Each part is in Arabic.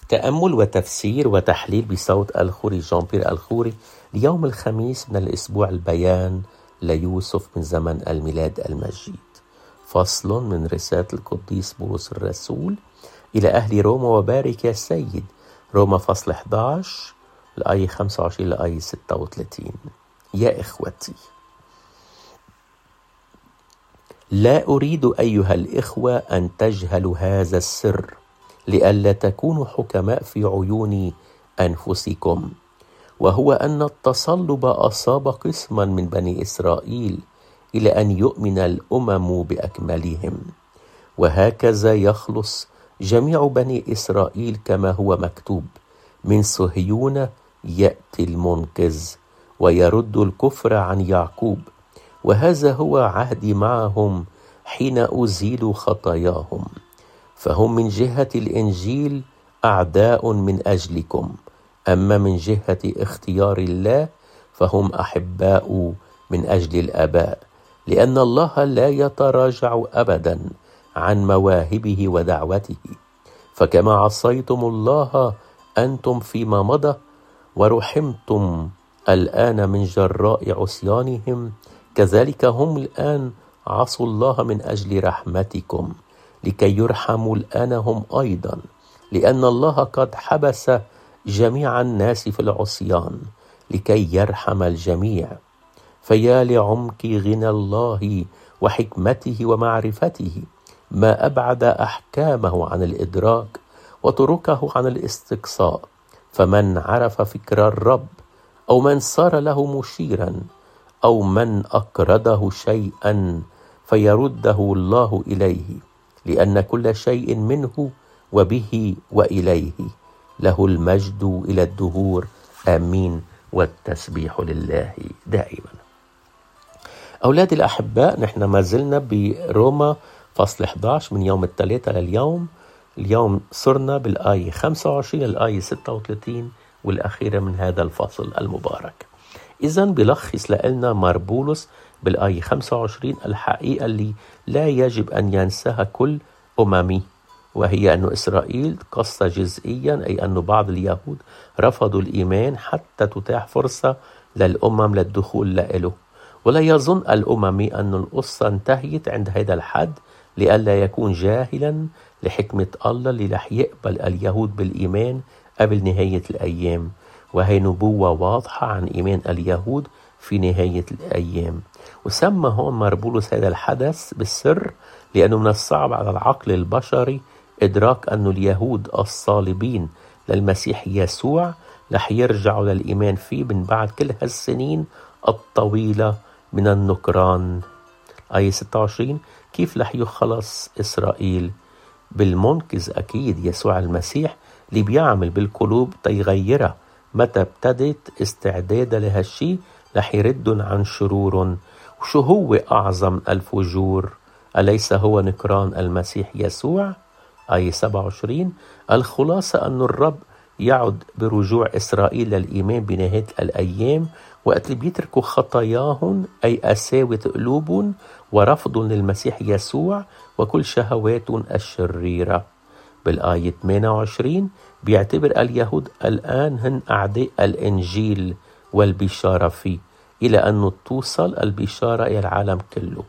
تأمل وتفسير وتحليل بصوت الخوري جان بيير الخوري ليوم الخميس من الأسبوع البيان ليوسف من زمن الميلاد المجيد. فصل من رسالة القديس بولس الرسول إلى أهل روما وبارك يا سيد، روما فصل 11 الآية 25 لآية 36. يا إخوتي، لا أريد أيها الإخوة أن تجهلوا هذا السر لئلا تكونوا حكماء في عيون أنفسكم، وهو أن التصلب أصاب قسما من بني إسرائيل إلى أن يؤمن الأمم بأكملهم، وهكذا يخلص جميع بني إسرائيل كما هو مكتوب: من صهيون يأتي المنقذ ويرد الكفر عن يعقوب، وهذا هو عهدي معهم حين أزيل خطاياهم. فهم من جهة الإنجيل أعداء من أجلكم، أما من جهة اختيار الله فهم أحباء من أجل الآباء، لأن الله لا يتراجع أبدا عن مواهبه ودعوته. فكما عصيتم الله أنتم فيما مضى ورحمتم الآن من جراء عصيانهم، كذلك هم الآن عصوا الله من أجل رحمتكم لكي يرحموا الآن هم أيضا، لأن الله قد حبس جميع الناس في العصيان لكي يرحم الجميع. فيا لعمق غنى الله وحكمته ومعرفته، ما أبعد أحكامه عن الإدراك وطرقه عن الاستقصاء. فمن عرف فكر الرب، أو من صار له مشيرا، أو من أقرضه شيئا فيرده الله إليه، لأن كل شيء منه وبه وإليه، له المجد إلى الدهور، آمين، والتسبيح لله دائما. أولادي الأحباء، نحن ما زلنا بروما فصل 11 من يوم الثلاثاء لليوم. اليوم صرنا بالآية 25 للآية 36 والأخيرة من هذا الفصل المبارك. إذن بلخص لنا مار بولس بالآية 25 الحقيقة اللي لا يجب أن ينساها كل أممي، وهي أن إسرائيل قص جزئيا، أي أن بعض اليهود رفضوا الإيمان حتى تتاح فرصة للأمم للدخول له. ولا يظن الأممي أن القصة انتهت عند هذا الحد، لئلا يكون جاهلا لحكمة الله اللي رح يقبل اليهود بالإيمان قبل نهاية الأيام، وهي نبوة واضحة عن إيمان اليهود في نهاية الأيام. وسمى هون مار بولس هذا الحدث بالسر، لأنه من الصعب على العقل البشري إدراك أن اليهود الصالبين للمسيح يسوع رح يرجعوا للإيمان فيه من بعد كل هالسنين الطويلة من النكران. آية 26: كيف رح يخلص إسرائيل؟ بالمنقذ أكيد، يسوع المسيح اللي بيعمل بالقلوب تيغيرها. متى ابتدت استعدادها لهالشي؟ رح يردن عن شرور. وشو هو أعظم الفجور؟ أليس هو نكران المسيح يسوع؟ آية 27: الخلاصة أن الرب يعد برجوع إسرائيل للإيمان بنهاية الأيام، وقت اللي بيتركوا خطاياهم، أي أساوة قلوبهم ورفض للمسيح يسوع وكل شهواتهم الشريرة. بالآية 28 بيعتبر اليهود الآن هن أعداء الإنجيل والبشارة فيه، إلى أن توصل البشارة إلى العالم كله.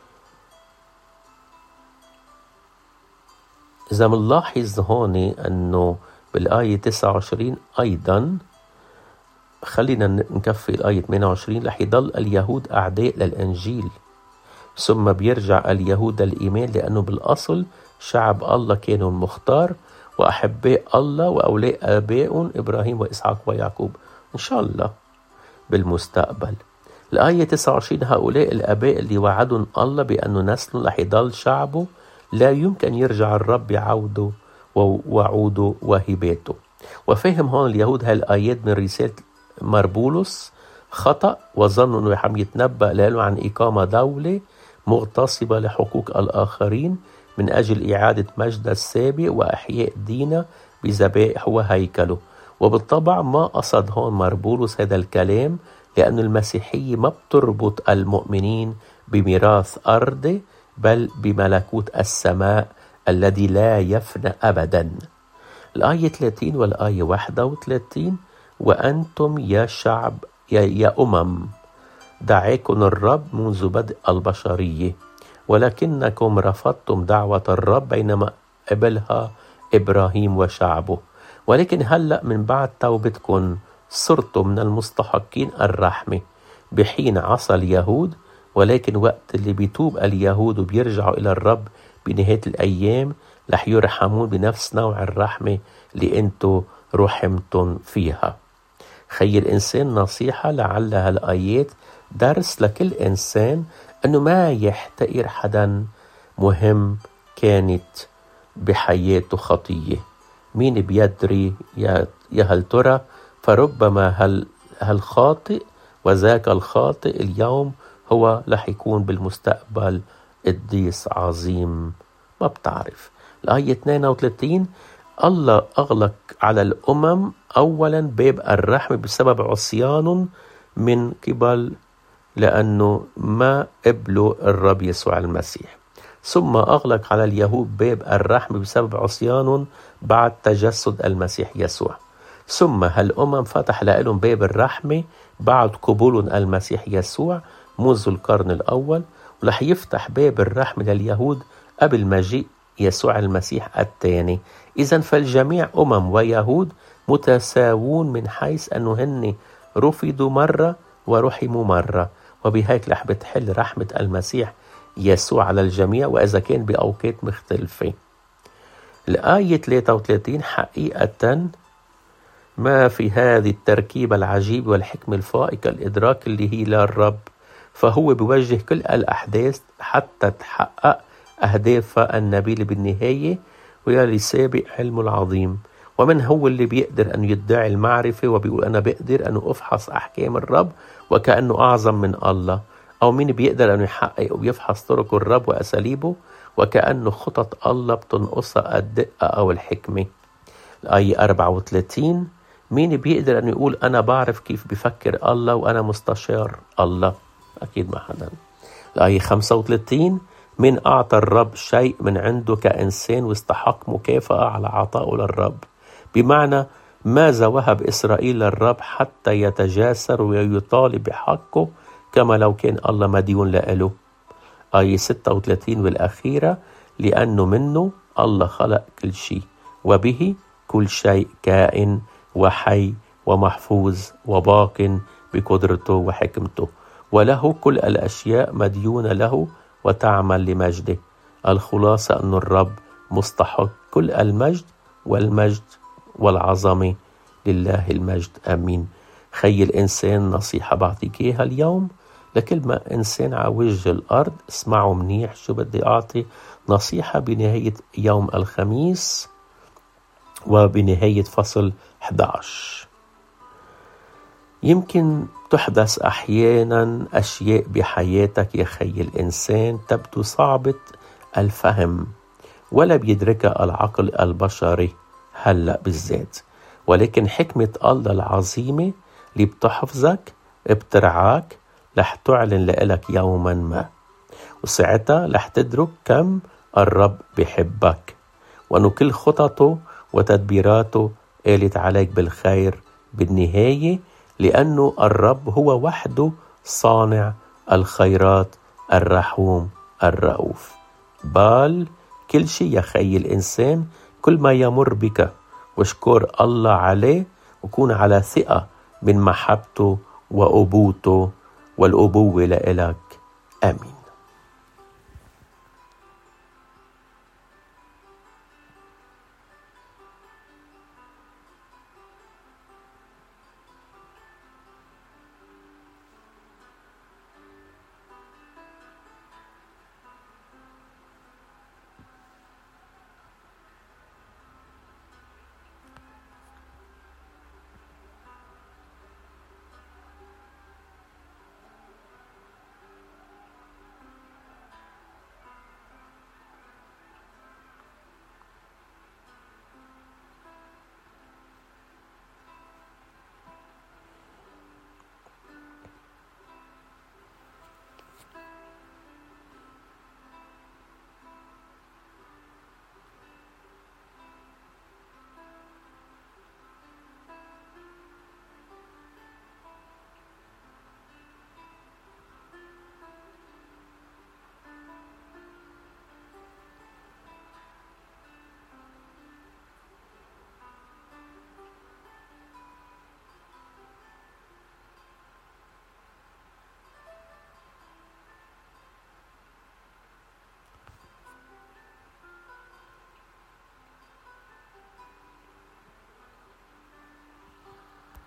إذا منلاحظ هون أنه بالآية 29 أيضا، خلينا نكفي الآية 28، رح يضل اليهود أعداء للإنجيل، ثم بيرجع اليهود للإيمان، لأنه بالأصل شعب الله كانوا المختار وأحباء الله وأولاد آبائهم إبراهيم وإسحاق ويعقوب إن شاء الله بالمستقبل. الآية 29: هؤلاء الآباء اللي وعدهم الله بأنه نسله رح يضل شعبه، لا يمكن يرجع الرب بعوده ووعوده وهباته. وفهم هون اليهود هالآيات من رسالة مار بولس خطأ، وظنوا أنه عم يتنبأ له عن إقامة دولة مغتصبة لحقوق الآخرين من أجل إعادة مجد السابق وإحياء دينه بذبائح وهيكله. وبالطبع ما قصد هون مار بولس هذا الكلام، لأن المسيحية ما بتربط المؤمنين بميراث أرضي، بل بملكوت السماء الذي لا يفنى أبدا. الآية 30 والآية 31: وأنتم يا شعب يا أمم دعاكم الرب منذ بدء البشرية، ولكنكم رفضتم دعوة الرب بينما قبلها إبراهيم وشعبه. ولكن هلأ من بعد توبتكم صرتم من المستحقين الرحمة بحين عصى اليهود، ولكن وقت اللي بيتوب اليهود وبيرجعوا إلى الرب بنهاية الأيام رح يرحمون بنفس نوع الرحمة اللي انتو رحمتم فيها. خي الإنسان نصيحة، لعل هالآيات درس لكل إنسان أنه ما يحتقر حدا مهم كانت بحياته خطية. مين بيدري يا هل ترى، فربما هالخاطئ وذاك الخاطئ اليوم هو رح يكون بالمستقبل قديس عظيم، ما بتعرف. الآية 32: الله أغلق على الأمم أولا باب الرحمة بسبب عصيان من قبل، لأنه ما قبلوا الرب يسوع المسيح. ثم أغلق على اليهود باب الرحمة بسبب عصيان بعد تجسد المسيح يسوع. ثم هالأمم فتح لهم باب الرحمة بعد قبول المسيح يسوع منذ القرن الأول، ورح يفتح باب الرحمة لليهود قبل مجيء يسوع المسيح الثاني. إذن فالجميع أمم ويهود متساوون من حيث أنه هن رفضوا مرة ورحموا مرة، وبهيك رح بتحل رحمة المسيح يسوع على الجميع، وإذا كان بأوقات مختلفة. الآية 33: حقيقة ما في هذه التركيبة العجيبة والحكمة الفائقة الإدراك اللي هي للرب، فهو بيوجه كل الأحداث حتى تحقق أهدافها النبيلة بالنهاية، ويلي سابق علمه العظيم. ومن هو اللي بيقدر أن يدعي المعرفة وبيقول أنا بقدر أن أفحص أحكام الرب وكأنه أعظم من الله؟ أو مين بيقدر أن يحقق ويفحص طرق الرب وأساليبه وكأنه خطط الله بتنقصها الدقة أو الحكمة؟ الآية 34: مين بيقدر أن يقول أنا بعرف كيف بفكر الله وأنا مستشار الله؟ أكيد ما حدا. الآية 35: من أعطى الرب شيء من عنده كإنسان واستحق مكافأة على عطائه للرب؟ بمعنى ماذا وهب إسرائيل للرب حتى يتجاسر ويطالب بحقه كما لو كان الله مديون له؟ آية 36 والأخيرة: لأنه منه الله خلق كل شيء، وبه كل شيء كائن وحي ومحفوظ وباق بقدرته وحكمته، وله كل الأشياء مديونة له وتعمل لمجده. الخلاصة أن الرب مستحق كل المجد والعظمة، لله المجد، آمين. خي الإنسان نصيحة بعطيك إياها اليوم لكل ما إنسان على وجه الأرض، اسمعوا منيح شو بدي أعطي نصيحة بنهاية يوم الخميس وبنهاية فصل 11. يمكن تحدث أحيانا أشياء بحياتك يا خي الإنسان تبدو صعبة الفهم ولا بيدركها العقل البشري هلأ بالذات، ولكن حكمة الله العظيمة اللي بتحفظك بترعاك رح تعلن لك يوما ما، وساعتها رح تدرك كم الرب بحبك وأنه كل خططه وتدبيراته قالت عليك بالخير بالنهاية، لأنه الرب هو وحده صانع الخيرات الرحوم الرؤوف. بال كل شيء يا خي الإنسان، كل ما يمر بك واشكر الله عليه، وكون على ثقة من محبته وأبوته والأبوة لإلك، آمين.